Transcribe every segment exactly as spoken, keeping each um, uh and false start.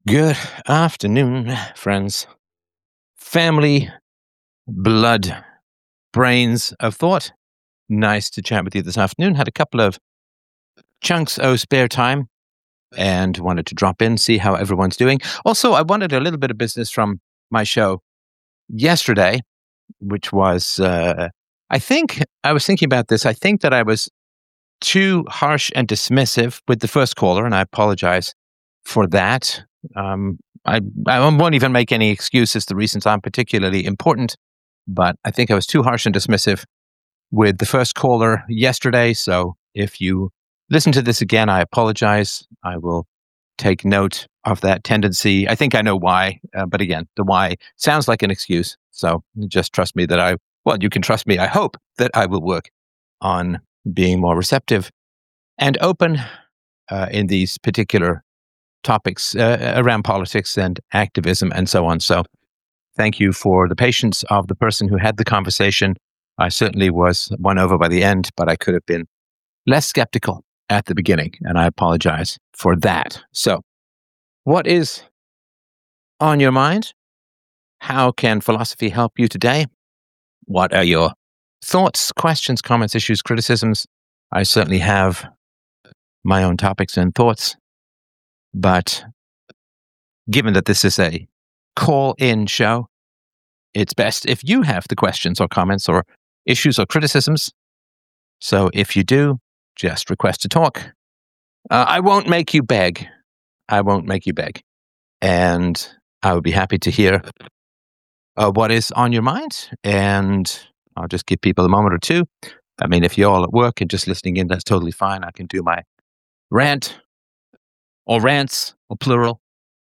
Good afternoon, friends. Family, blood, brains of thought. Nice to chat with you this afternoon. Had a couple of chunks of spare time and wanted to drop in, see how everyone's doing. Also, I wanted a little bit of business from my show yesterday, which was, uh, I think, I was thinking about this. I think that I was too harsh and dismissive with the first caller, and I apologize for that. Um, I, I won't even make any excuses. The reasons aren't particularly important, but I think I was too harsh and dismissive with the first caller yesterday. So if you listen to this again, I apologize. I will take note of that tendency. I think I know why, uh, but again, the why sounds like an excuse. So just trust me that I, well, you can trust me. I hope that I will work on being more receptive and open uh, in these particular topics uh, around politics and activism and so on. So thank you for the patience of the person who had the conversation. I certainly was won over by the end, but I could have been less skeptical at the beginning, and I apologize for that. So what is on your mind? How can philosophy help you today? What are your thoughts, questions, comments, issues, criticisms? I certainly have my own topics and thoughts, but given that this is a call-in show, it's best if you have the questions or comments or issues or criticisms. So if you do, just request to talk. Uh, I won't make you beg. I won't make you beg. And I would be happy to hear uh, what is on your mind. And I'll just give people a moment or two. I mean, if you're all at work and just listening in, that's totally fine. I can do my rant or rants or plural.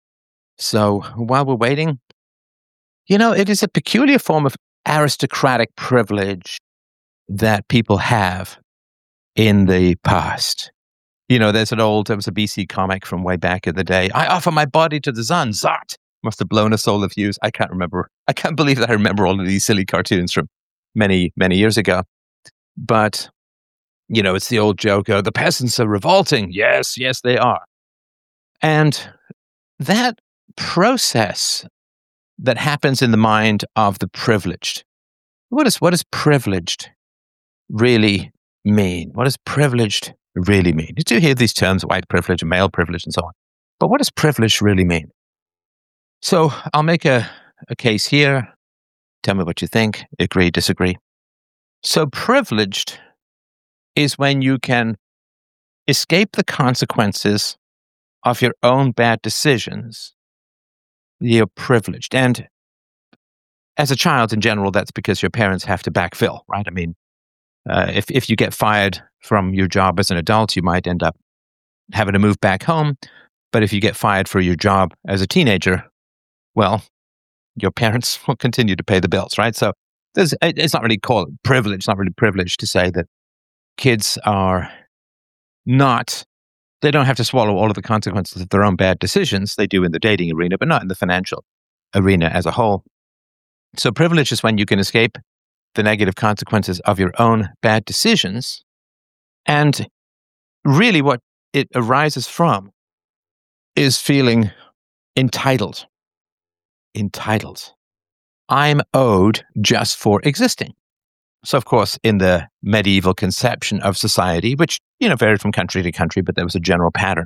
So while we're waiting, you know, it is a peculiar form of aristocratic privilege that people have in the past. You know, there's an old, there was a B C comic from way back in the day. I offer my body to the sun. Zot! Must have blown a soul of views. I can't remember. I can't believe that I remember all of these silly cartoons from many, many years ago. But, you know, it's the old joke, oh, the peasants are revolting. Yes, yes, they are. And that process that happens in the mind of the privileged. What is what does privileged really mean? What does privileged really mean? You do hear these terms, white privilege and male privilege and so on. But what does privilege really mean? So I'll make a, a case here. Tell me what you think. Agree, disagree. So privileged is when you can escape the consequences of your own bad decisions. You're privileged. And as a child in general, that's because your parents have to backfill, right? I mean, uh, if, if you get fired from your job as an adult, you might end up having to move back home. But if you get fired for your job as a teenager, well, your parents will continue to pay the bills, right? So there's, it's not really called privilege. It's not really privileged to say that kids are not, they don't have to swallow all of the consequences of their own bad decisions. They do in the dating arena, but not in the financial arena as a whole. So privilege is when you can escape the negative consequences of your own bad decisions. And really what it arises from is feeling entitled. Entitled. I'm owed just for existing. So, of course, in the medieval conception of society, which, you know, varied from country to country, but there was a general pattern,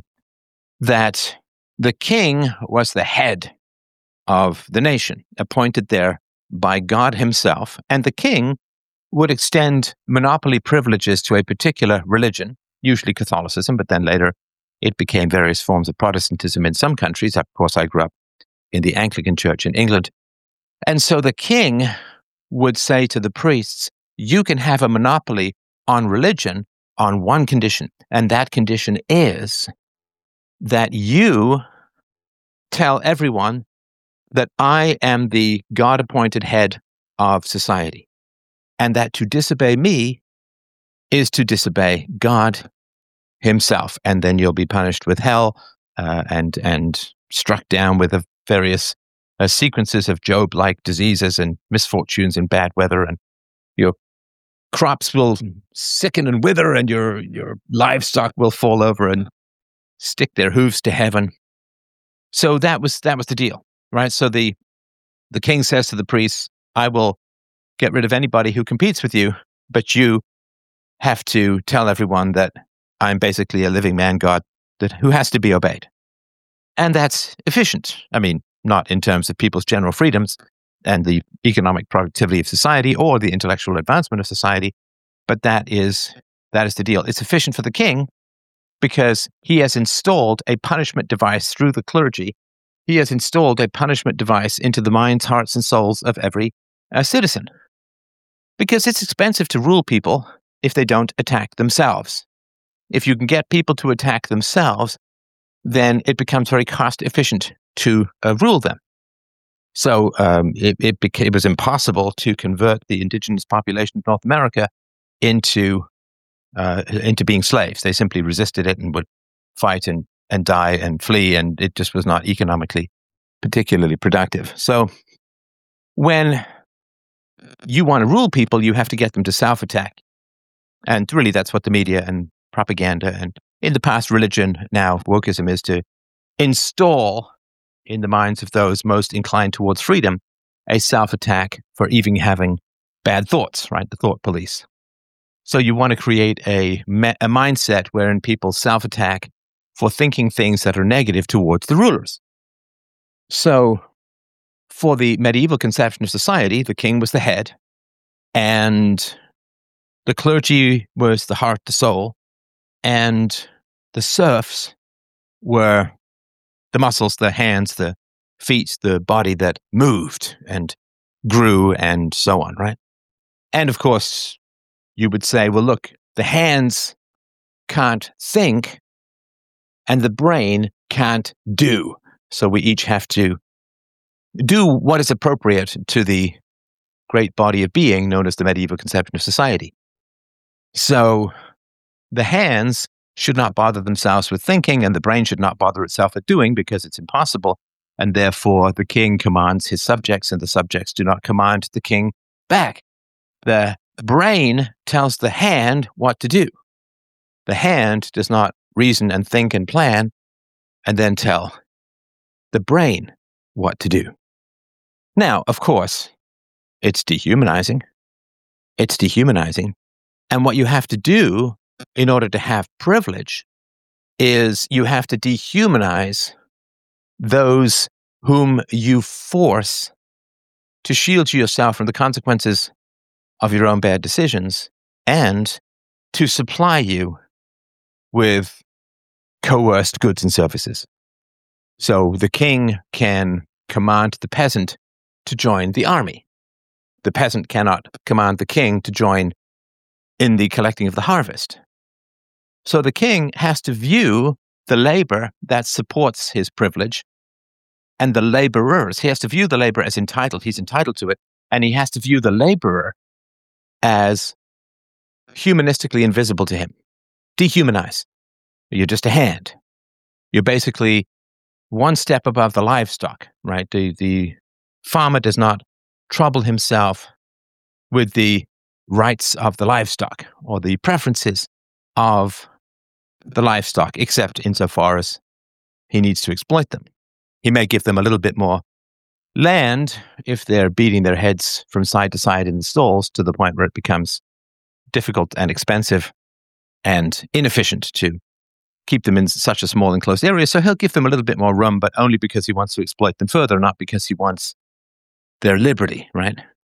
that the king was the head of the nation, appointed there by God himself, and the king would extend monopoly privileges to a particular religion, usually Catholicism, but then later it became various forms of Protestantism in some countries. Of course, I grew up in the Anglican Church in England. And so the king would say to the priests, you can have a monopoly on religion on one condition, and that condition is that you tell everyone that I am the God-appointed head of society, and that to disobey me is to disobey God himself, and then you'll be punished with hell uh, and and struck down with the various uh, sequences of Job-like diseases and misfortunes and bad weather, and your crops will sicken and wither, and your your livestock will fall over and stick their hooves to heaven. So that was that was the deal, right? So the the king says to the priests, I will get rid of anybody who competes with you, but you have to tell everyone that I'm basically a living man god that who has to be obeyed. And that's efficient. I mean, not in terms of people's general freedoms and the economic productivity of society or the intellectual advancement of society, but that is that is the deal. It's efficient for the king because he has installed a punishment device through the clergy. He has installed a punishment device into the minds, hearts, and souls of every uh, citizen. Because it's expensive to rule people if they don't attack themselves. If you can get people to attack themselves, then it becomes very cost efficient to uh, rule them. So um, it, it, became, it was impossible to convert the indigenous population of North America into uh, into being slaves. They simply resisted it and would fight and, and die and flee, and it just was not economically particularly productive. So when you want to rule people, you have to get them to self-attack. And really, that's what the media and propaganda and, in the past, religion, now wokeism, is to install in the minds of those most inclined towards freedom a self-attack for even having bad thoughts, right? The thought police. So you want to create a, me- a mindset wherein people self-attack for thinking things that are negative towards the rulers. So for the medieval conception of society, the king was the head, and the clergy was the heart, the soul, and the serfs were the muscles, the hands, the feet, the body that moved and grew and so on, right? And of course, you would say, well, look, the hands can't think and the brain can't do. So we each have to do what is appropriate to the great body of being known as the medieval conception of society. So the hands should not bother themselves with thinking, and the brain should not bother itself with doing, because it's impossible. And therefore, the king commands his subjects, and the subjects do not command the king back. The brain tells the hand what to do. The hand does not reason and think and plan and then tell the brain what to do. Now, of course, it's dehumanizing. It's dehumanizing. And what you have to do in order to have privilege is you have to dehumanize those whom you force to shield yourself from the consequences of your own bad decisions and to supply you with coerced goods and services. So the king can command the peasant to join the army. The peasant cannot command the king to join in the collecting of the harvest. So the king has to view the labor that supports his privilege and the laborers. He has to view the labor as entitled. He's entitled to it. And he has to view the laborer as humanistically invisible to him. Dehumanize. You're just a hand. You're basically one step above the livestock, right? The, the farmer does not trouble himself with the rights of the livestock or the preferences of the livestock, except insofar as he needs to exploit them. He may give them a little bit more land if they're beating their heads from side to side in the stalls to the point where it becomes difficult and expensive and inefficient to keep them in such a small enclosed area. So he'll give them a little bit more room, but only because he wants to exploit them further, not because he wants their liberty, right?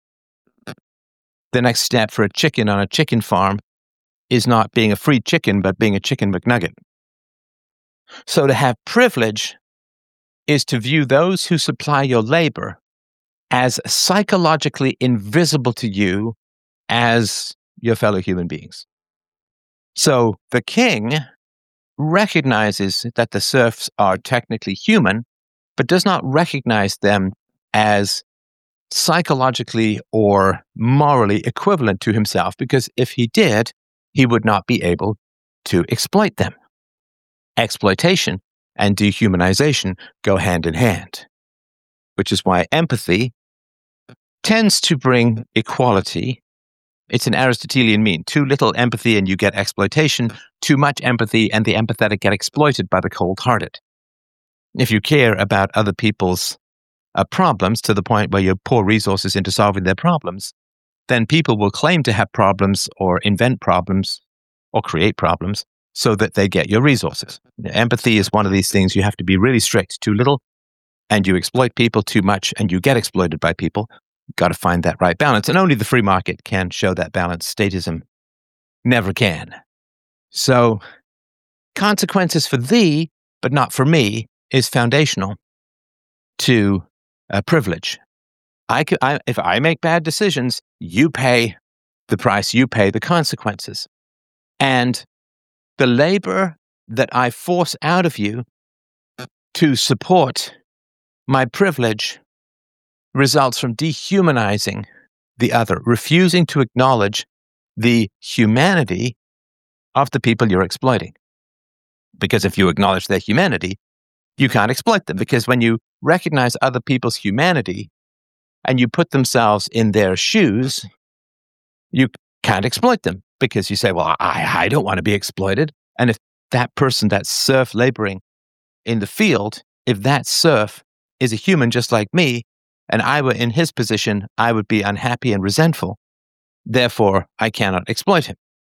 The next step for a chicken on a chicken farm is not being a free chicken, but being a chicken McNugget. So to have privilege is to view those who supply your labor as psychologically invisible to you as your fellow human beings. So the king recognizes that the serfs are technically human, but does not recognize them as psychologically or morally equivalent to himself, because if he did, he would not be able to exploit them. Exploitation and dehumanization go hand in hand, which is why empathy tends to bring equality. It's an Aristotelian mean. Too little empathy and you get exploitation. Too much empathy and the empathetic get exploited by the cold-hearted. if you care about other people's uh, problems to the point where you pour resources into solving their problems, then people will claim to have problems or invent problems or create problems so that they get your resources. Empathy is one of these things you have to be really strict. Too little, and you exploit people; too much, and you get exploited by people. You've got to find that right balance, and only the free market can show that balance. Statism never can. So, consequences for thee, but not for me, is foundational to uh, privilege. I could, I, if I make bad decisions, you pay the price, you pay the consequences. And the labor that I force out of you to support my privilege results from dehumanizing the other, refusing to acknowledge the humanity of the people you're exploiting. Because if you acknowledge their humanity, you can't exploit them. Because when you recognize other people's humanity and you put themselves in their shoes, you can't exploit them. Because you say, well, I, I don't want to be exploited. And if that person, that serf laboring in the field, if that serf is a human just like me, and I were in his position, I would be unhappy and resentful. Therefore, I cannot exploit him.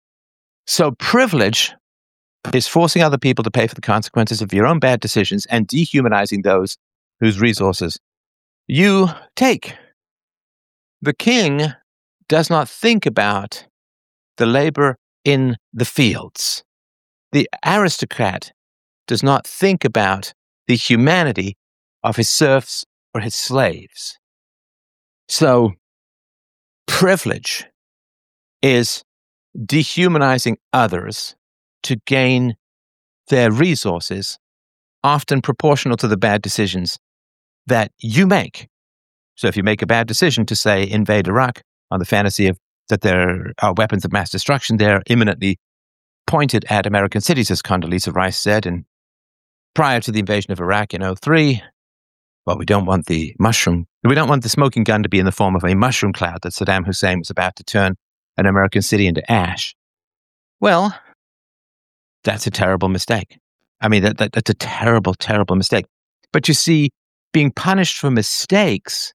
So privilege is forcing other people to pay for the consequences of your own bad decisions and dehumanizing those whose resources you take. The king does not think about the labor in the fields. The aristocrat does not think about the humanity of his serfs or his slaves. So, privilege is dehumanizing others to gain their resources, often proportional to the bad decisions that you make. So if you make a bad decision to, say, invade Iraq on the fantasy of that there are weapons of mass destruction there imminently pointed at American cities, as Condoleezza Rice said, and prior to the invasion of Iraq in oh three, well, we don't want the mushroom, we don't want the smoking gun to be in the form of a mushroom cloud that Saddam Hussein was about to turn an American city into ash. Well, that's a terrible mistake. I mean, that, that that's a terrible, terrible mistake. But you see, being punished for mistakes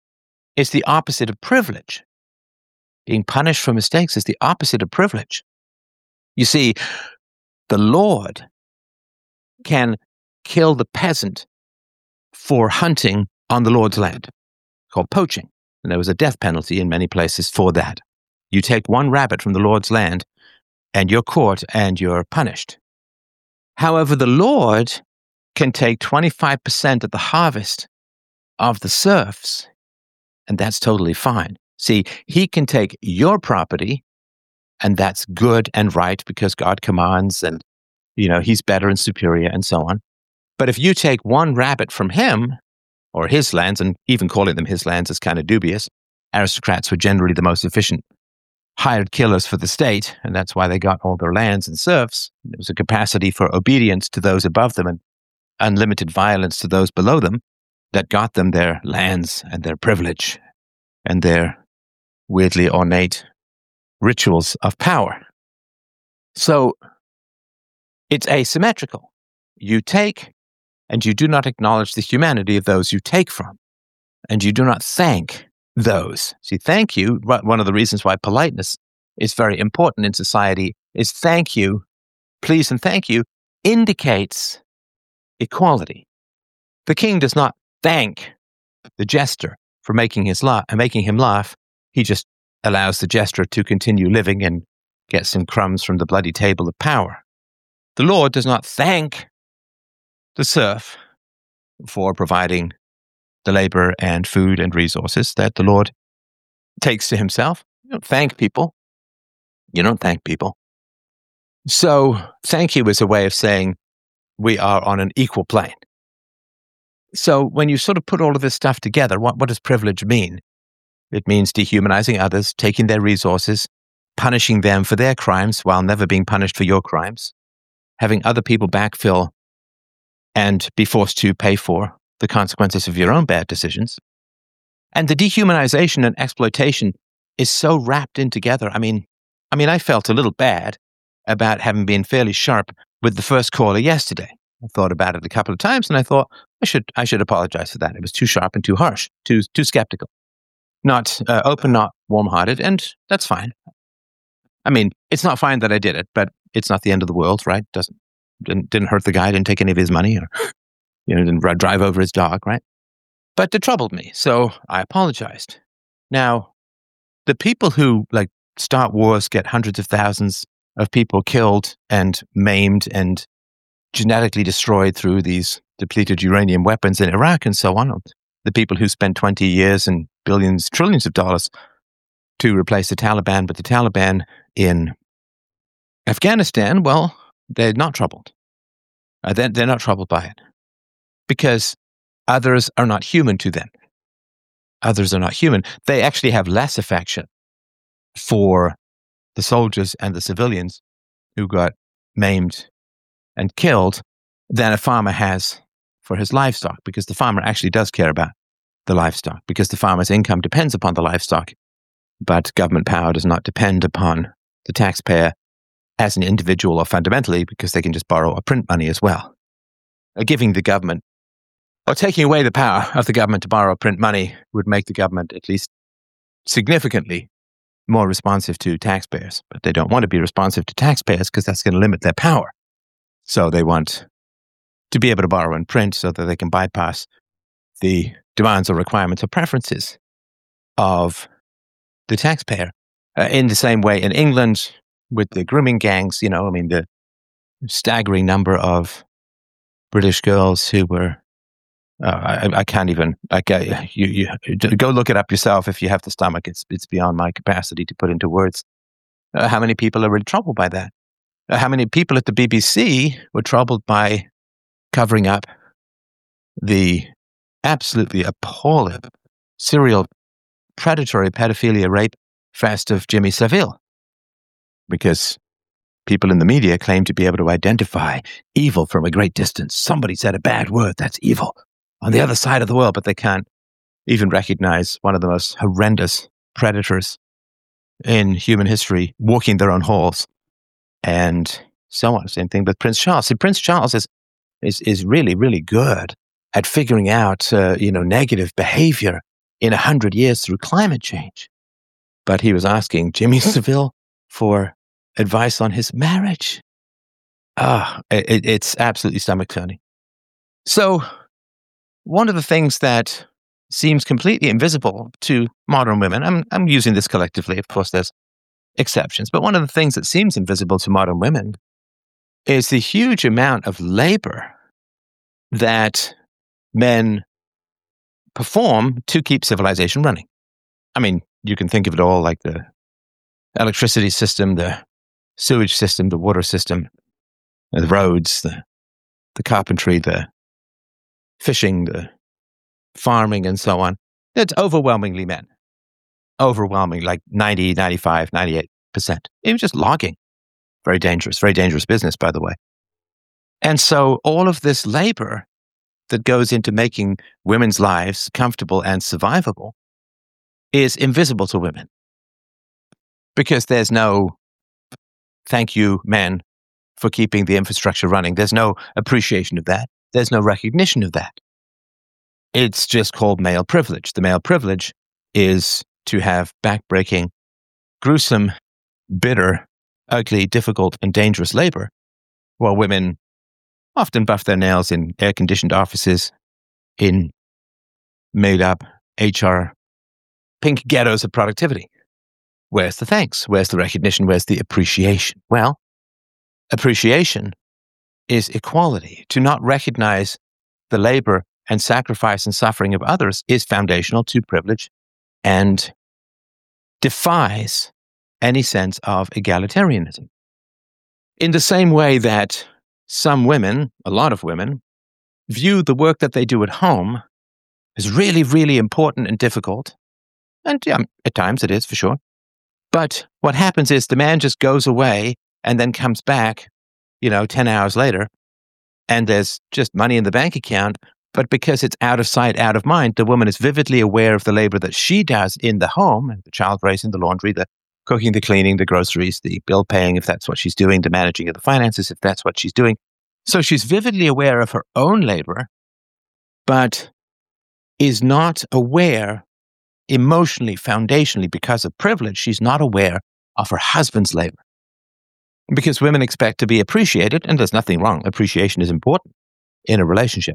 is the opposite of privilege. Being punished for mistakes is the opposite of privilege. You see, the Lord can kill the peasant for hunting on the Lord's land, called poaching. And there was a death penalty in many places for that. You take one rabbit from the Lord's land, and you're caught and you're punished. However, the Lord can take twenty-five percent of the harvest of the serfs, and that's totally fine. See, he can take your property, and that's good and right because God commands, and, you know, he's better and superior and so on. But if you take one rabbit from him, or his lands, and even calling them his lands is kind of dubious, aristocrats were generally the most efficient hired killers for the state, and that's why they got all their lands and serfs. There was a capacity for obedience to those above them and unlimited violence to those below them that got them their lands and their privilege and their weirdly ornate rituals of power. So it's asymmetrical. You take, and you do not acknowledge the humanity of those you take from, and you do not thank those. See, thank you, one of the reasons why politeness is very important in society is thank you, please and thank you, indicates equality. The king does not thank the jester for making his laugh, making him laugh. He just allows the jester to continue living and get some crumbs from the bloody table of power. The Lord does not thank the serf for providing the labor and food and resources that the Lord takes to himself. You don't thank people. You don't thank people. So thank you is a way of saying we are on an equal plane. So when you sort of put all of this stuff together, what, what does privilege mean? It means dehumanizing others, taking their resources, punishing them for their crimes while never being punished for your crimes, having other people backfill and be forced to pay for the consequences of your own bad decisions. And the dehumanization and exploitation is so wrapped in together. I mean, I mean, I felt a little bad about having been fairly sharp with the first caller yesterday. I thought about it a couple of times, and I thought I should I should apologize for that. It was too sharp and too harsh, too too skeptical, not uh, open, not warm-hearted, and that's fine. I mean, it's not fine that I did it, but it's not the end of the world, right? Doesn't didn't, didn't hurt the guy, didn't take any of his money, or you know, didn't drive over his dog, right? But it troubled me, so I apologized. Now, the people who like start wars, get hundreds of thousands of people killed and maimed and genetically destroyed through these depleted uranium weapons in Iraq and so on, the people who spent twenty years and billions, trillions of dollars to replace the Taliban, but the Taliban in Afghanistan, well, they're not troubled. Uh, they're, they're not troubled by it because others are not human to them. Others are not human. They actually have less affection for the soldiers and the civilians who got maimed and killed than a farmer has for his livestock, because the farmer actually does care about the livestock, because the farmer's income depends upon the livestock, but government power does not depend upon the taxpayer as an individual or fundamentally, because they can just borrow or print money as well. Uh, giving the government or taking away the power of the government to borrow or print money would make the government at least significantly more responsive to taxpayers, but they don't want to be responsive to taxpayers because that's going to limit their power. So they want to be able to borrow and print so that they can bypass the demands or requirements or preferences of the taxpayer. Uh, in the same way in England with the grooming gangs, you know, I mean, the staggering number of British girls who were, uh, I, I can't even, like, uh, you, you go look it up yourself if you have the stomach. It's, it's beyond my capacity to put into words. Uh, how many people are really troubled by that? Uh, how many people at the B B C were troubled by covering up the absolutely appalling serial predatory pedophilia rape fest of Jimmy Savile? Because people in the media claim to be able to identify evil from a great distance. Somebody said a bad word, that's evil on the other side of the world, but they can't even recognize one of the most horrendous predators in human history walking their own halls, and so on. Same thing with Prince Charles. See, Prince Charles is is is really, really good at figuring out, uh, you know, negative behavior in a hundred years through climate change. But he was asking Jimmy Savile for advice on his marriage. Ah, it, it's absolutely stomach-turning. So, one of the things that seems completely invisible to modern women, I'm, I'm using this collectively, of course there's exceptions, but one of the things that seems invisible to modern women is the huge amount of labor that men perform to keep civilization running. I mean, you can think of it all like the electricity system, the sewage system, the water system, the roads, the, the carpentry, the fishing, the farming, and so on. It's overwhelmingly men. Overwhelming, like ninety, ninety-five, ninety-eight percent. It was just logging. Very dangerous, very dangerous business, by the way. And so all of this labor that goes into making women's lives comfortable and survivable is invisible to women. Because there's no thank you, men, for keeping the infrastructure running. There's no appreciation of that. There's no recognition of that. It's just called male privilege. The male privilege is to have backbreaking, gruesome, bitter, ugly, difficult, and dangerous labor, while women often buff their nails in air-conditioned offices, in made-up H R pink ghettos of productivity. Where's the thanks? Where's the recognition? Where's the appreciation? Well, appreciation is equality. To not recognize the labor and sacrifice and suffering of others is foundational to privilege and defies any sense of egalitarianism. In the same way that some women, a lot of women, view the work that they do at home as really, really important and difficult, and yeah, at times it is for sure. But what happens is the man just goes away and then comes back, you know, ten hours later, and there's just money in the bank account. But because it's out of sight, out of mind, the woman is vividly aware of the labor that she does in the home, the child raising, the laundry, the cooking, the cleaning, the groceries, the bill paying, if that's what she's doing, the managing of the finances, if that's what she's doing. So she's vividly aware of her own labor, but is not aware emotionally, foundationally, because of privilege, she's not aware of her husband's labor. Because women expect to be appreciated, and there's nothing wrong. Appreciation is important in a relationship.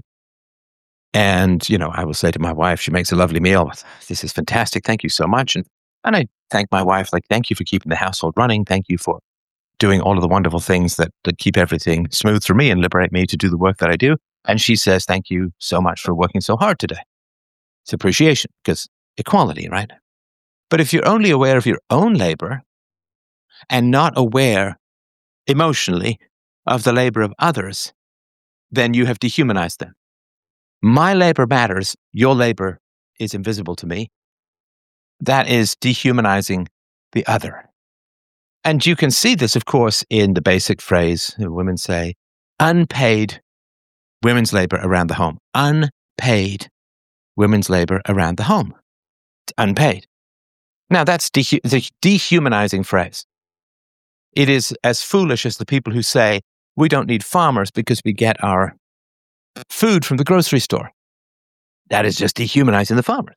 And, you know, I will say to my wife, she makes a lovely meal. This is fantastic. Thank you so much. And, and I thank my wife, like, thank you for keeping the household running. Thank you for doing all of the wonderful things that, that keep everything smooth for me and liberate me to do the work that I do. And she says, thank you so much for working so hard today. It's appreciation, because equality, right? But if you're only aware of your own labor and not aware emotionally of the labor of others, then you have dehumanized them. My labor matters. Your labor is invisible to me. That is dehumanizing the other. And you can see this, of course, in the basic phrase women say, unpaid women's labor around the home. Unpaid women's labor around the home. It's unpaid. Now, that's dehu- the dehumanizing phrase. It is as foolish as the people who say, we don't need farmers because we get our food from the grocery store. That is just dehumanizing the farmer.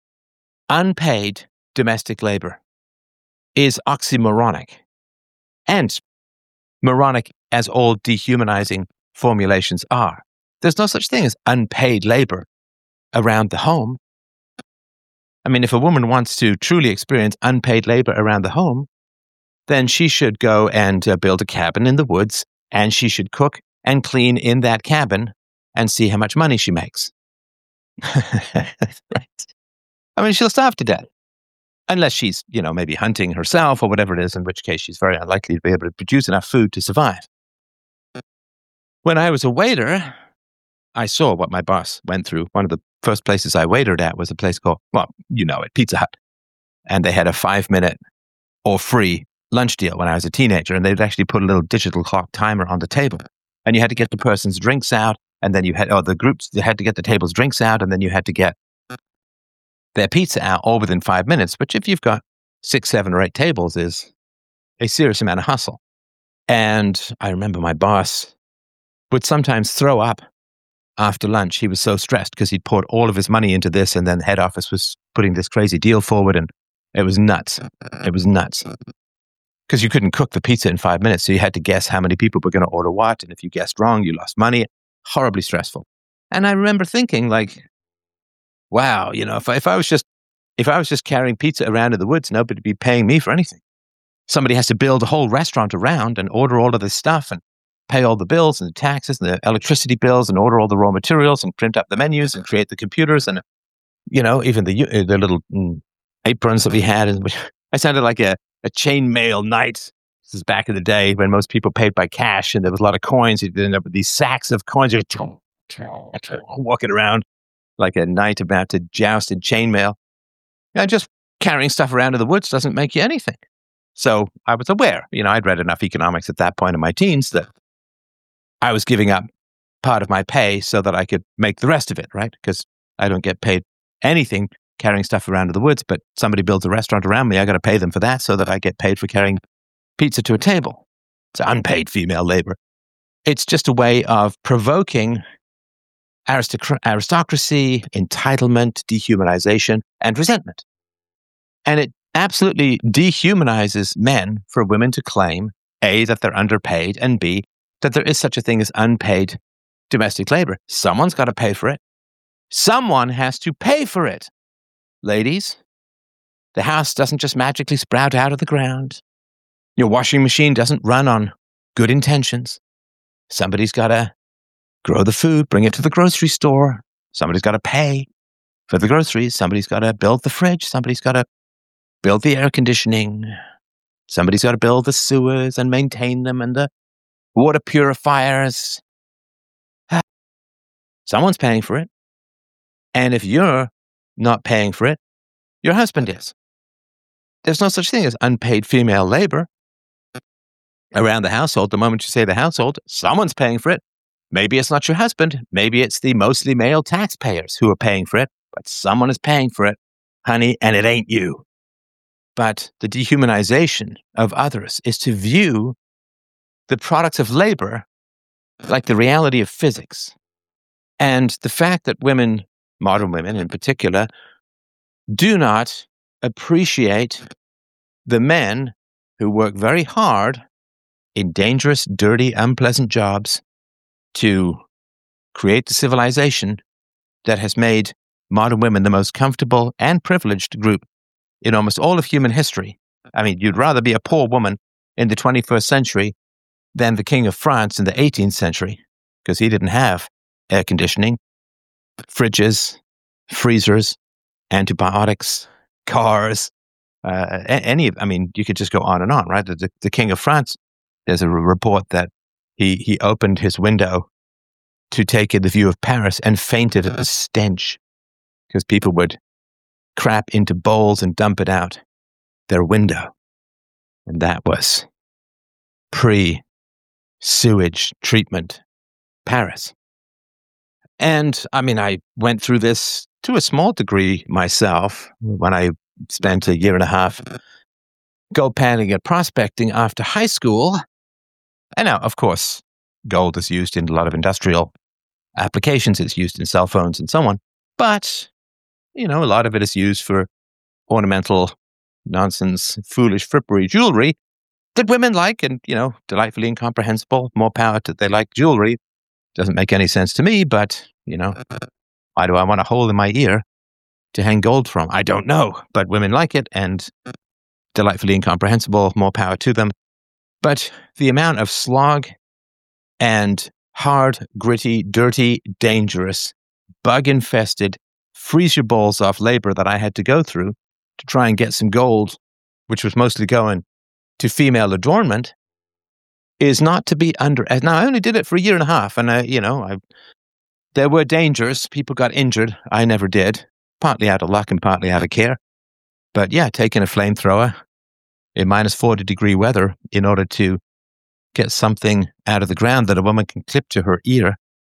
Unpaid domestic labor is oxymoronic, and moronic as all dehumanizing formulations are. There's no such thing as unpaid labor around the home. I mean, if a woman wants to truly experience unpaid labor around the home, then she should go and uh, build a cabin in the woods, and she should cook and clean in that cabin and see how much money she makes. Right. I mean, she'll starve to death. Unless she's, you know, maybe hunting herself or whatever it is, in which case she's very unlikely to be able to produce enough food to survive. When I was a waiter, I saw what my boss went through. One of the first places I waitered at was a place called, well, you know it, Pizza Hut. And they had a five-minute or free lunch deal when I was a teenager, and they'd actually put a little digital clock timer on the table. And you had to get the person's drinks out, and then you had, oh, the groups, you had to get the table's drinks out, and then you had to get their pizza out all within five minutes, which if you've got six, seven, or eight tables is a serious amount of hustle. And I remember my boss would sometimes throw up after lunch. He was so stressed because he'd poured all of his money into this, and then head office was putting this crazy deal forward, and it was nuts. It was nuts. Because you couldn't cook the pizza in five minutes, so you had to guess how many people were going to order what, and if you guessed wrong, you lost money. Horribly stressful. And I remember thinking, like, wow, you know, if I, if I was just if I was just carrying pizza around in the woods, nobody would be paying me for anything. Somebody has to build a whole restaurant around and order all of this stuff and pay all the bills and the taxes and the electricity bills and order all the raw materials and print up the menus and create the computers and, you know, even the the little mm, aprons that we had. And I sounded like a, a chainmail knight. This is back in the day when most people paid by cash and there was a lot of coins. You'd end up with these sacks of coins. You're walking around like a knight about to joust in chainmail. You know, just carrying stuff around in the woods doesn't make you anything. So I was aware, you know, I'd read enough economics at that point in my teens that I was giving up part of my pay so that I could make the rest of it, right? Because I don't get paid anything carrying stuff around in the woods, but somebody builds a restaurant around me, I got to pay them for that so that I get paid for carrying pizza to a table. It's unpaid female labor. It's just a way of provoking Aristoc- aristocracy, entitlement, dehumanization, and resentment. And it absolutely dehumanizes men for women to claim, A, that they're underpaid, and B, that there is such a thing as unpaid domestic labor. Someone's got to pay for it. Someone has to pay for it. Ladies, the house doesn't just magically sprout out of the ground. Your washing machine doesn't run on good intentions. Somebody's got to grow the food, bring it to the grocery store. Somebody's got to pay for the groceries. Somebody's got to build the fridge. Somebody's got to build the air conditioning. Somebody's got to build the sewers and maintain them and the water purifiers. Someone's paying for it. And if you're not paying for it, your husband is. There's no such thing as unpaid female labor around the household. The moment you say the household, someone's paying for it. Maybe it's not your husband. Maybe it's the mostly male taxpayers who are paying for it, but someone is paying for it, honey, and it ain't you. But the dehumanization of others is to view the products of labor like the reality of physics. And the fact that women, modern women in particular, do not appreciate the men who work very hard in dangerous, dirty, unpleasant jobs to create the civilization that has made modern women the most comfortable and privileged group in almost all of human history. I mean, you'd rather be a poor woman in the twenty-first century than the King of France in the eighteenth century, because he didn't have air conditioning, fridges, freezers, antibiotics, cars, uh, any, I mean, you could just go on and on, right? The, the King of France, there's a report that he, he opened his window to take in the view of Paris and fainted at the stench because people would crap into bowls and dump it out their window. And that was pre-sewage treatment Paris. And I mean, I went through this to a small degree myself when I spent a year and a half gold panning and prospecting after high school. And now, of course, gold is used in a lot of industrial applications. It's used in cell phones and so on. But, you know, a lot of it is used for ornamental nonsense, foolish frippery jewelry that women like and, you know, delightfully incomprehensible. More power to they like jewelry. Doesn't make any sense to me, but, you know, why do I want a hole in my ear to hang gold from? I don't know, but women like it and delightfully incomprehensible, more power to them. But the amount of slog and hard, gritty, dirty, dangerous, bug-infested, freeze your balls off labor that I had to go through to try and get some gold, which was mostly going to female adornment, is not to be under. Now, I only did it for a year and a half, and I, you know, I, there were dangers. People got injured. I never did, partly out of luck and partly out of care. But yeah, taking a flamethrower in minus forty degree weather in order to get something out of the ground that a woman can clip to her ear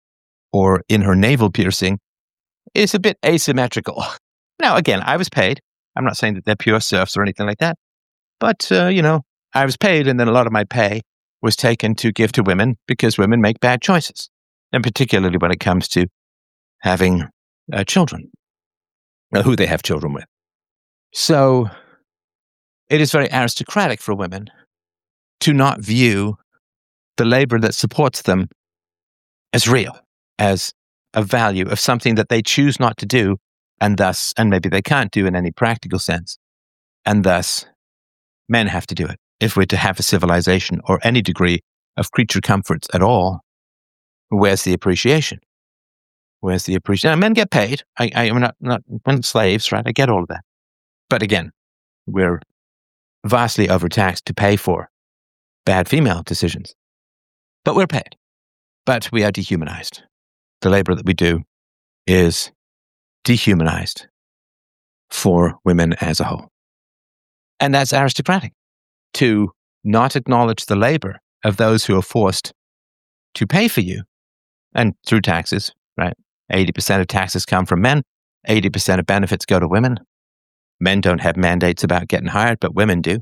or in her navel piercing is a bit asymmetrical. Now, again, I was paid. I'm not saying that they're pure serfs or anything like that. But, uh, you know, I was paid, and then a lot of my pay was taken to give to women because women make bad choices, and particularly when it comes to having uh, children, uh, who they have children with. So it is very aristocratic for women to not view the labor that supports them as real, as a value of something that they choose not to do, and thus, and maybe they can't do in any practical sense, and thus men have to do it. If we're to have a civilization or any degree of creature comforts at all, where's the appreciation? Where's the appreciation? Now, men get paid. I, I am not, not we're not slaves, right? I get all of that. But again, we're vastly overtaxed to pay for bad female decisions. But we're paid. But we are dehumanized. The labor that we do is dehumanized for women as a whole. And that's aristocratic, to not acknowledge the labor of those who are forced to pay for you. And through taxes, right? eighty percent of taxes come from men. eighty percent of benefits go to women. Men don't have mandates about getting hired, but women do.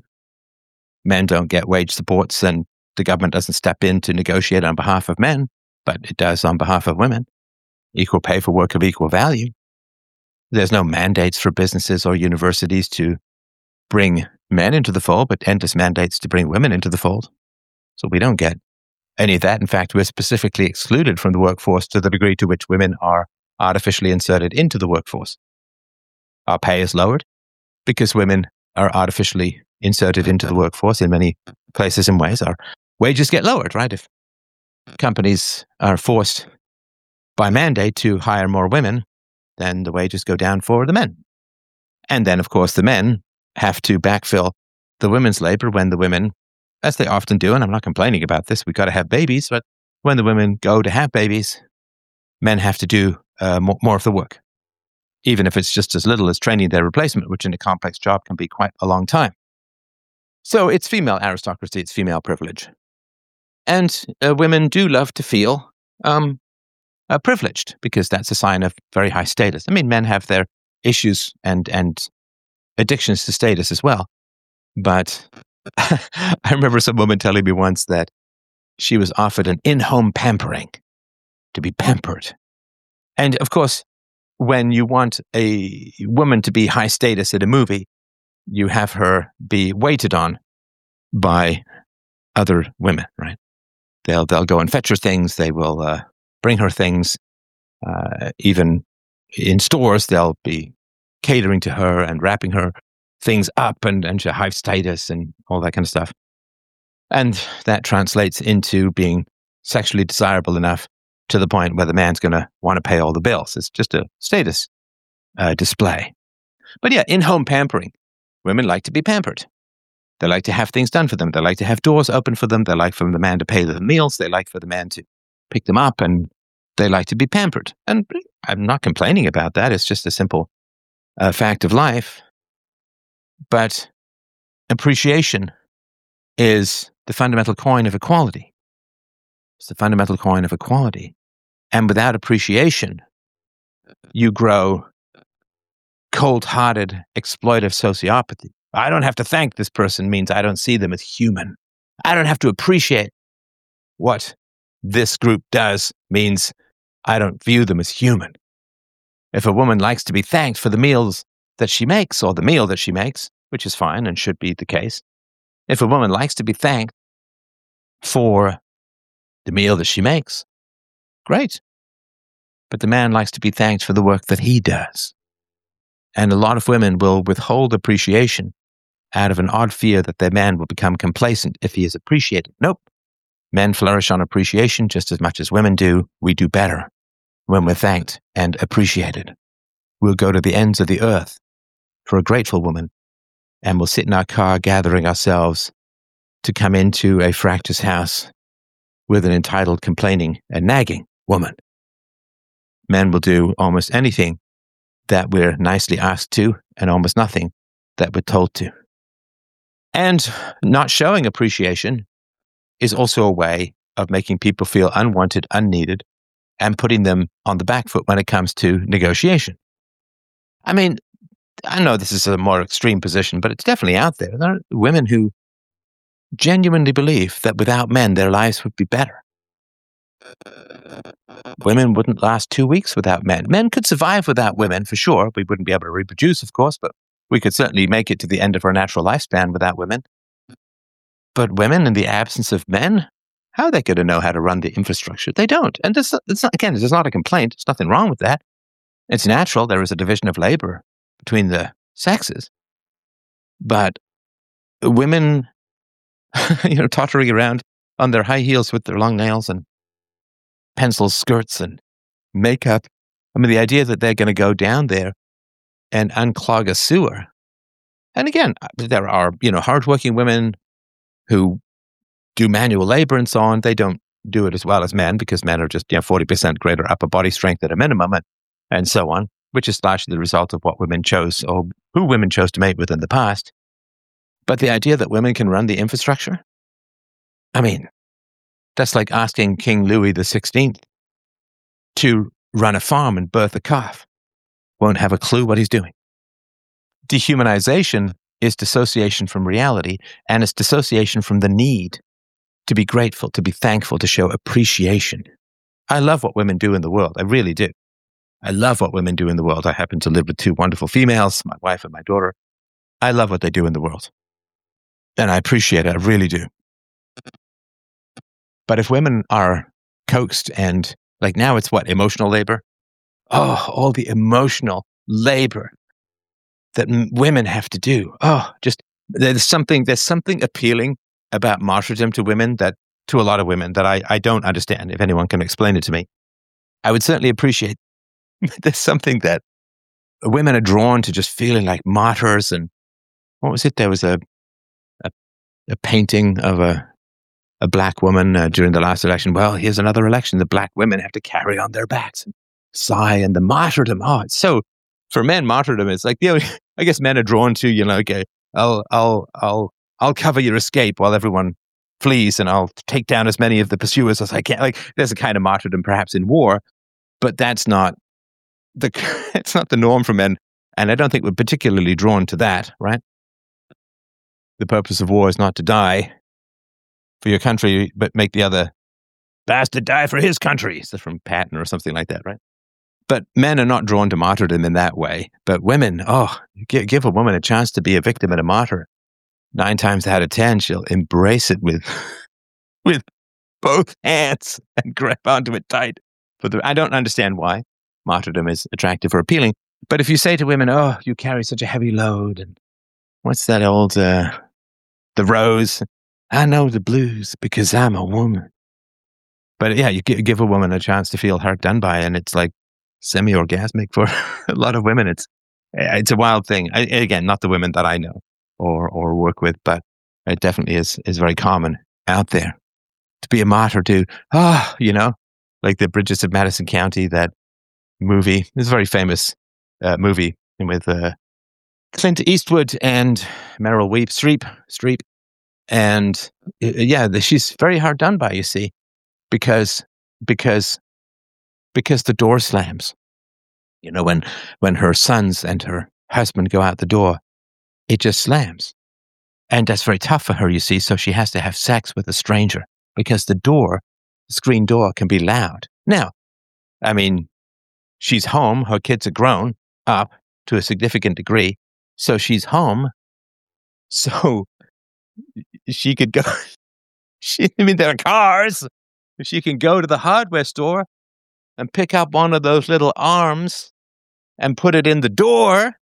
Men don't get wage supports, and the government doesn't step in to negotiate on behalf of men, but it does on behalf of women. Equal pay for work of equal value. There's no mandates for businesses or universities to bring men into the fold, but endless mandates to bring women into the fold. So we don't get any of that. In fact, we're specifically excluded from the workforce to the degree to which women are artificially inserted into the workforce. Our pay is lowered because women are artificially inserted into the workforce in many places and ways. Our wages get lowered, right? If companies are forced by mandate to hire more women, then the wages go down for the men. And then, of course, the men have to backfill the women's labor when the women, as they often do, and I'm not complaining about this, we've got to have babies, but when the women go to have babies, men have to do uh, more, more of the work, even if it's just as little as training their replacement, which in a complex job can be quite a long time. So it's female aristocracy, it's female privilege. And uh, women do love to feel um, uh, privileged, because that's a sign of very high status. I mean, men have their issues and and addictions to status as well. But I remember some woman telling me once that she was offered an in-home pampering, to be pampered. And of course, when you want a woman to be high status at a movie, you have her be waited on by other women, right? They'll they'll go and fetch her things. They will uh, bring her things. Uh, even in stores, they'll be catering to her and wrapping her things up and, and to high status and all that kind of stuff. And that translates into being sexually desirable enough to the point where the man's going to want to pay all the bills. It's just a status uh, display. But yeah, in-home pampering. Women like to be pampered. They like to have things done for them. They like to have doors open for them. They like for the man to pay the meals. They like for the man to pick them up, and they like to be pampered. And I'm not complaining about that. It's just a simple uh, fact of life. But appreciation is the fundamental coin of equality. It's the fundamental coin of equality. And without appreciation, you grow cold-hearted, exploitive sociopathy. I don't have to thank this person means I don't see them as human. I don't have to appreciate what this group does means I don't view them as human. If a woman likes to be thanked for the meals that she makes, or the meal that she makes, which is fine and should be the case, if a woman likes to be thanked for the meal that she makes, great. But the man likes to be thanked for the work that he does. And a lot of women will withhold appreciation out of an odd fear that their man will become complacent if he is appreciated. Nope. Men flourish on appreciation just as much as women do. We do better when we're thanked and appreciated. We'll go to the ends of the earth for a grateful woman, and we'll sit in our car gathering ourselves to come into a fractious house with an entitled, complaining, and nagging woman. Men will do almost anything that we're nicely asked to, and almost nothing that we're told to. And not showing appreciation is also a way of making people feel unwanted, unneeded, and putting them on the back foot when it comes to negotiation. I mean, I know this is a more extreme position, but it's definitely out there. There are women who genuinely believe that without men, their lives would be better. Women wouldn't last two weeks without men. Men could survive without women, for sure. We wouldn't be able to reproduce, of course, but we could certainly make it to the end of our natural lifespan without women. But women, in the absence of men, how are they going to know how to run the infrastructure? They don't. And this, it's not, again, it's not a complaint. There's nothing wrong with that. It's natural. There is a division of labor between the sexes. But women, you know, tottering around on their high heels with their long nails and pencil skirts and makeup. I mean, the idea that they're going to go down there and unclog a sewer. And again, there are, you know, hardworking women who do manual labor and so on. They don't do it as well as men because men are just, you know, forty percent greater upper body strength at a minimum and, and so on, which is largely the result of what women chose or who women chose to mate with in the past. But the idea that women can run the infrastructure, I mean, that's like asking King Louis the sixteenth to run a farm and birth a calf. Won't have a clue what he's doing. Dehumanization is dissociation from reality, and it's dissociation from the need to be grateful, to be thankful, to show appreciation. I love what women do in the world. I really do. I love what women do in the world. I happen to live with two wonderful females, my wife and my daughter. I love what they do in the world. And I appreciate it. I really do. But if women are coaxed and, like now it's what, emotional labor? Oh, all the emotional labor that m- women have to do. Oh, just, there's something, there's something appealing about martyrdom to women that, to a lot of women that I, I don't understand. If anyone can explain it to me, I would certainly appreciate. There's something that women are drawn to, just feeling like martyrs. And what was it? There was a, a, a painting of a, a black woman uh, during the last election. Well, here's another election. The black women have to carry on their backs and sigh, and the martyrdom. Oh, it's so, for men, martyrdom is like, you know, I guess men are drawn to, you know, okay, I'll, I'll, I'll, I'll cover your escape while everyone flees, and I'll take down as many of the pursuers as I can. Like, there's a kind of martyrdom perhaps in war, but that's not the, it's not the norm for men. And I don't think we're particularly drawn to that, right? The purpose of war is not to die. for your country, but make the other bastard die for his country. It's from Patton or something like that, right? But men are not drawn to martyrdom in that way. But women, oh, give, give a woman a chance to be a victim and a martyr. Nine times out of ten, she'll embrace it with, with both hands and grab onto it tight. But the, I don't understand why martyrdom is attractive or appealing. But if you say to women, oh, you carry such a heavy load, and what's that old, uh, the rose? I know the blues because I'm a woman. But yeah, you give a woman a chance to feel hurt done by, and it's like semi-orgasmic for a lot of women. It's it's a wild thing. I, again, not the women that I know or or work with, but it definitely is is very common out there to be a martyr to, ah, oh, you know, like the Bridges of Madison County, that movie. It's a very famous uh, movie with uh, Clint Eastwood and Meryl Streep, Streep, Streep. And uh, yeah, the, she's very hard done by, you see, because because because the door slams. You know, when when her sons and her husband go out the door, it just slams. And that's very tough for her, you see, so she has to have sex with a stranger because the door, the screen door, can be loud. Now, I mean, she's home, her kids are grown up to a significant degree, so she's home, so she could go, she, I mean, there are cars, she can go to the hardware store and pick up one of those little arms and put it in the door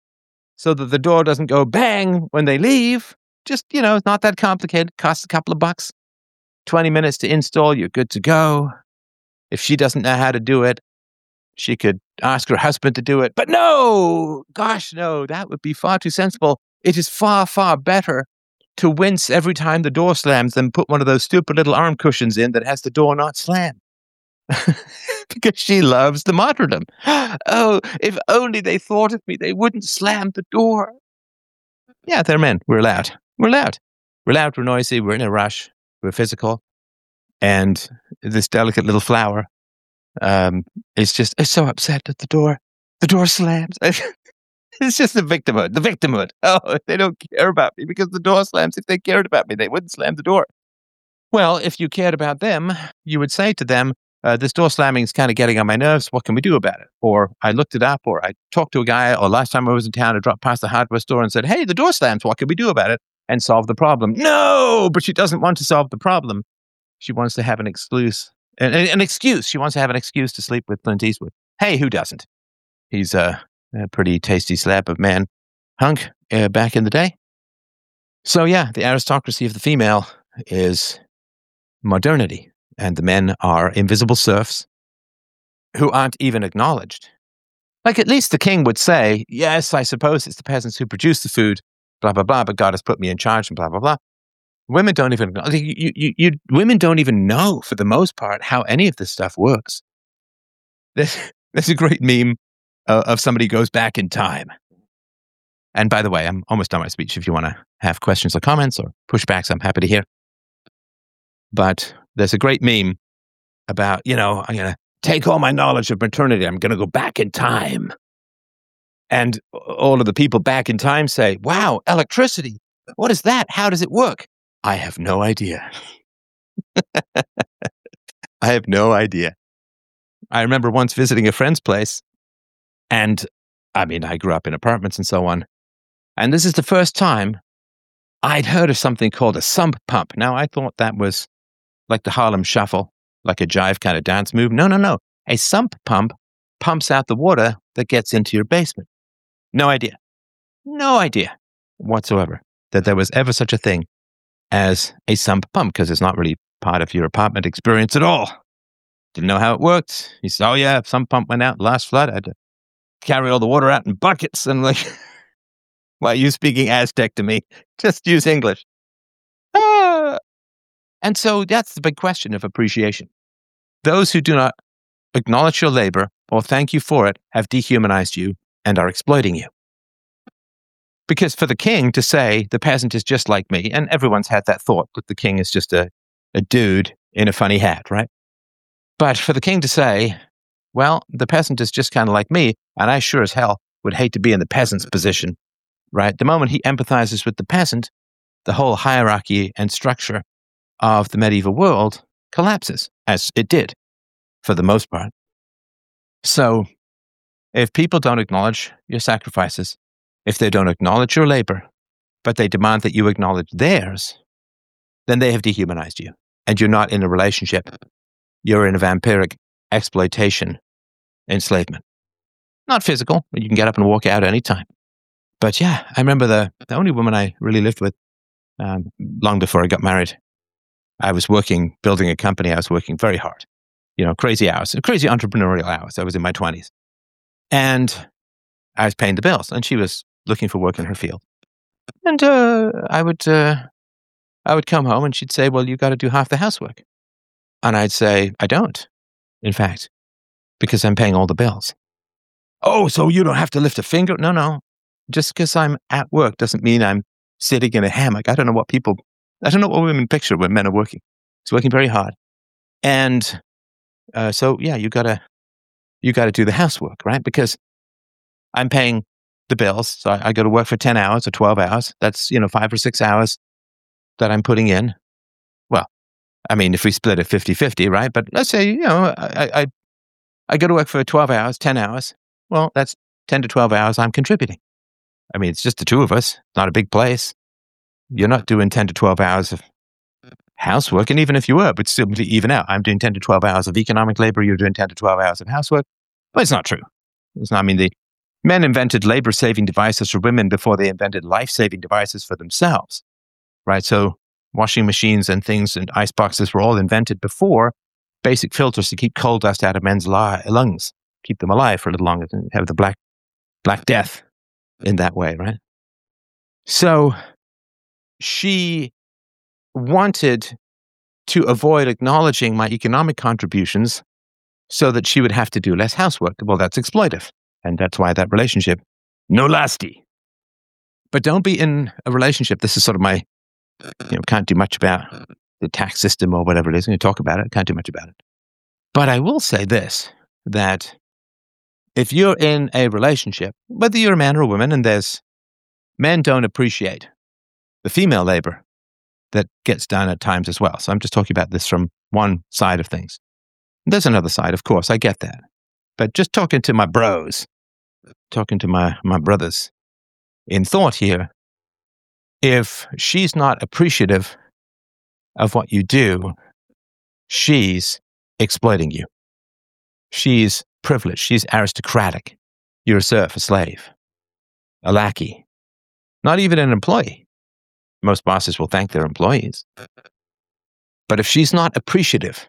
so that the door doesn't go bang when they leave. Just, you know, it's not that complicated. Costs a couple of bucks. twenty minutes to install, you're good to go. If she doesn't know how to do it, she could ask her husband to do it. But no, gosh, no, that would be far too sensible. It is far, far better to wince every time the door slams than put one of those stupid little arm cushions in that has the door not slam. Because she loves the martyrdom. Oh, if only they thought of me, they wouldn't slam the door. Yeah, they're men. We're loud. We're loud. We're loud, we're noisy, we're in a rush, we're physical. And this delicate little flower um, is just is so upset at the door. The door slams. It's just the victimhood. The victimhood. Oh, they don't care about me because the door slams. If they cared about me, they wouldn't slam the door. Well, if you cared about them, you would say to them, uh, this door slamming is kind of getting on my nerves. What can we do about it? Or I looked it up, or I talked to a guy, or last time I was in town, I dropped past the hardware store and said, hey, the door slams. What can we do about it? And solve the problem. No, but she doesn't want to solve the problem. She wants to have an excuse. An, an excuse. She wants to have an excuse to sleep with Clint Eastwood. Hey, who doesn't? He's a, a pretty tasty slab of man hunk uh, back in the day. So yeah, the aristocracy of the female is modernity. And the men are invisible serfs who aren't even acknowledged. Like, at least the king would say, yes, I suppose it's the peasants who produce the food, blah, blah, blah, but God has put me in charge and blah, blah, blah. Women don't even, you, you, you, women don't even know, for the most part, how any of this stuff works. There's, there's a great meme uh, of somebody goes back in time. And by the way, I'm almost done my speech. If you want to have questions or comments or pushbacks, I'm happy to hear. But there's a great meme about, you know, I'm going to take all my knowledge of maternity. I'm going to go back in time. And all of the people back in time say, wow, electricity. What is that? How does it work? I have no idea. I have no idea. I remember once visiting a friend's place. And I mean, I grew up in apartments and so on. And this is the first time I'd heard of something called a sump pump. Now, I thought that was like the Harlem Shuffle, like a jive kind of dance move. No, no, no. A sump pump pumps out the water that gets into your basement. No idea. No idea whatsoever that there was ever such a thing as a sump pump, because it's not really part of your apartment experience at all. Didn't know how it worked. He said, oh yeah, sump pump went out last flood. I had to carry all the water out in buckets. And like, why are you speaking Aztec to me? Just use English. Ah. And so that's the big question of appreciation. Those who do not acknowledge your labor or thank you for it have dehumanized you and are exploiting you. Because for the king to say the peasant is just like me, and everyone's had that thought that the king is just a, a dude in a funny hat, right? But for the king to say, well, the peasant is just kind of like me, and I sure as hell would hate to be in the peasant's position, right? The moment he empathizes with the peasant, the whole hierarchy and structure of the medieval world collapses, as it did for the most part. So if people don't acknowledge your sacrifices, if they don't acknowledge your labor, but they demand that you acknowledge theirs, then they have dehumanized you. And you're not in a relationship. You're in a vampiric exploitation enslavement. Not physical, but you can get up and walk out anytime. But yeah, I remember the, the only woman I really lived with um, long before I got married. I was working, building a company. I was working very hard. You know, crazy hours, crazy entrepreneurial hours. I was in my twenties. And I was paying the bills, and she was looking for work in her field. And uh, I would uh, I would come home, and she'd say, well, you got to do half the housework. And I'd say, I don't, in fact, because I'm paying all the bills. Oh, so you don't have to lift a finger? No, no. Just because I'm at work doesn't mean I'm sitting in a hammock. I don't know what people, I don't know what women picture when men are working. It's working very hard. And uh, so, yeah, you got to you got to do the housework, right? Because I'm paying the bills. So I, I go to work for ten hours or twelve hours. That's, you know, five or six hours that I'm putting in. Well, I mean, if we split it fifty-fifty, right? But let's say, you know, I, I, I go to work for twelve hours, ten hours. Well, that's ten to twelve hours I'm contributing. I mean, it's just the two of us, not a big place. You're not doing ten to twelve hours of housework. And even if you were, but still to even out, I'm doing ten to twelve hours of economic labor. You're doing ten to twelve hours of housework. But it's not true. It's not, I mean, the men invented labor-saving devices for women before they invented life-saving devices for themselves, right? So washing machines and things and ice boxes were all invented before basic filters to keep coal dust out of men's li- lungs, keep them alive for a little longer, and have the black, black death in that way, right? So she wanted to avoid acknowledging my economic contributions so that she would have to do less housework. Well, that's exploitive. And that's why that relationship, no lasty. But don't be in a relationship. This is sort of my, you know, can't do much about the tax system or whatever it is. I'm going to talk about it. Can't do much about it. But I will say this, that if you're in a relationship, whether you're a man or a woman, and there's men don't appreciate the female labor that gets done at times as well. So I'm just talking about this from one side of things. There's another side, of course, I get that. But just talking to my bros, talking to my, my brothers in thought here, if she's not appreciative of what you do, she's exploiting you. She's privileged. She's aristocratic. You're a serf, a slave, a lackey, not even an employee. Most bosses will thank their employees. But if she's not appreciative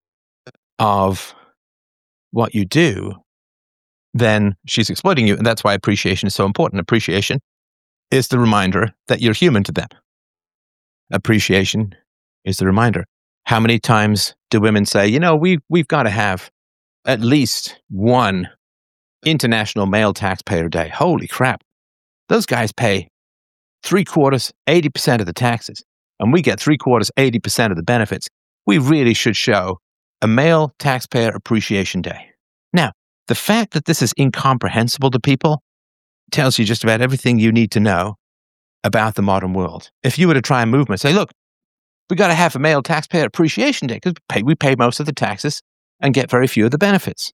of what you do, then she's exploiting you. And that's why appreciation is so important. Appreciation is the reminder that you're human to them. Appreciation is the reminder. How many times do women say, you know, we, we've got to have at least one international male taxpayer day? Holy crap. Those guys pay three quarters, eighty percent of the taxes, and we get three quarters, eighty percent of the benefits. We really should show a male taxpayer appreciation day. Now, the fact that this is incomprehensible to people tells you just about everything you need to know about the modern world. If you were to try a movement, say, look, we got to have a male taxpayer appreciation day because we pay, we pay most of the taxes and get very few of the benefits.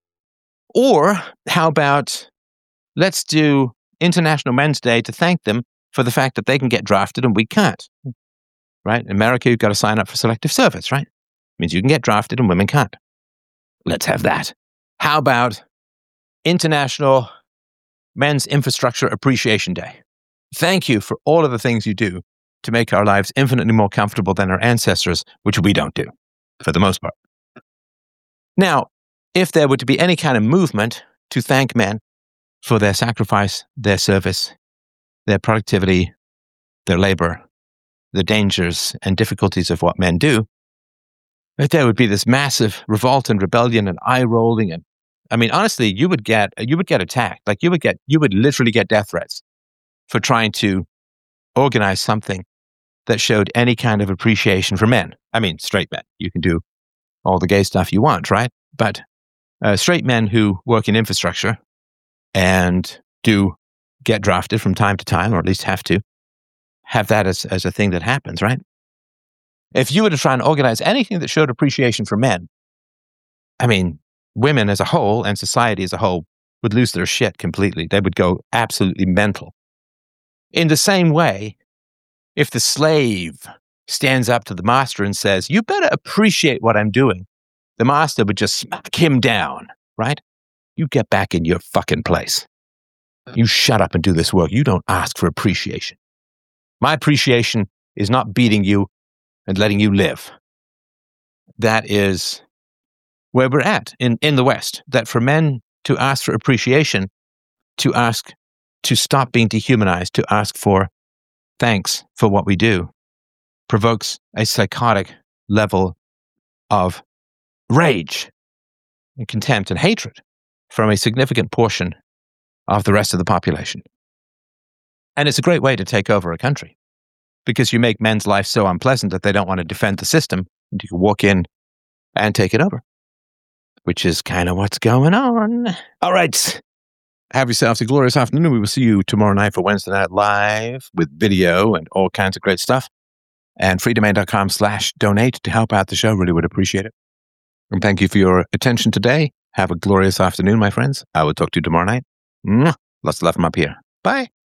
Or how about let's do International Men's Day to thank them for the fact that they can get drafted and we can't, right? In America, you've got to sign up for selective service, right? It means you can get drafted and women can't. Let's have that. How about International Men's Infrastructure Appreciation Day? Thank you for all of the things you do to make our lives infinitely more comfortable than our ancestors, which we don't do, for the most part. Now, if there were to be any kind of movement to thank men for their sacrifice, their service, their productivity, their labor, the dangers and difficulties of what men do, there would be this massive revolt and rebellion and eye rolling. And I mean, honestly, you would get, you would get attacked. Like you would get, you would literally get death threats for trying to organize something that showed any kind of appreciation for men. I mean, straight men. You can do all the gay stuff you want, right? But uh, straight men who work in infrastructure and do get drafted from time to time, or at least have to, have that as, as a thing that happens, right? If you were to try and organize anything that showed appreciation for men, I mean, women as a whole and society as a whole would lose their shit completely. They would go absolutely mental. In the same way, if the slave stands up to the master and says, you better appreciate what I'm doing, the master would just smack him down, right? You get back in your fucking place. You shut up and do this work. You don't ask for appreciation. My appreciation is not beating you and letting you live. That is where we're at in, in the West, that for men to ask for appreciation, to ask to stop being dehumanized, to ask for thanks for what we do, provokes a psychotic level of rage and contempt and hatred from a significant portion of the rest of the population. And it's a great way to take over a country because you make men's life so unpleasant that they don't want to defend the system. And you can walk in and take it over, which is kind of what's going on. All right. Have yourselves a glorious afternoon. We will see you tomorrow night for Wednesday Night Live with video and all kinds of great stuff. And freedomain.com slash donate to help out the show. Really would appreciate it. And thank you for your attention today. Have a glorious afternoon, my friends. I will talk to you tomorrow night. Mwah. Lots of love from up here. Bye.